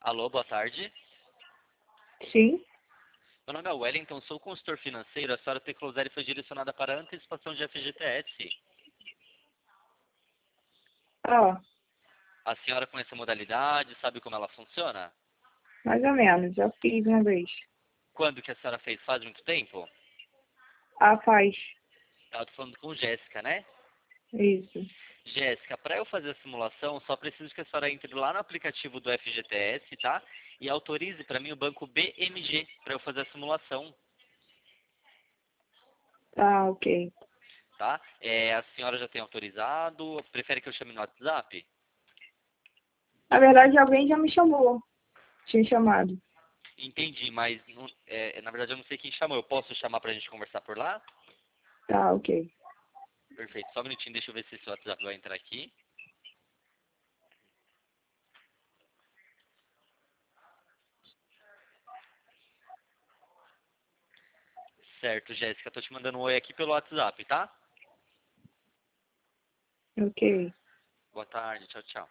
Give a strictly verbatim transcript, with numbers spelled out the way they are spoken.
Alô, boa tarde. Sim. Meu nome é Wellington, sou consultor financeiro. A senhora Tecloséri foi direcionada para a antecipação de F G T S. Ó, A senhora conhece a modalidade, sabe como ela funciona? mais ou menos. Já fiz uma vez. Quando que a senhora fez? Faz muito tempo? Ah, faz. Eu tô falando com Jéssica, né? Isso. Jéssica, para eu fazer a simulação, só preciso que a senhora entre lá no aplicativo do F G T S, tá? E autorize para mim o banco B M G para eu fazer a simulação, Tá, ok. tá? É, a senhora já tem autorizado? Prefere que eu chame no WhatsApp? Na verdade, alguém já me chamou. Tinha chamado. Entendi, mas não- é, na verdade eu não sei quem chamou. Eu posso chamar pra gente conversar por lá? Tá, ok. Perfeito. Só um minutinho, deixa eu ver se esse WhatsApp vai entrar aqui. Certo, Jéssica, tô te mandando um oi aqui pelo WhatsApp, tá? Ok. Boa tarde, tchau, tchau.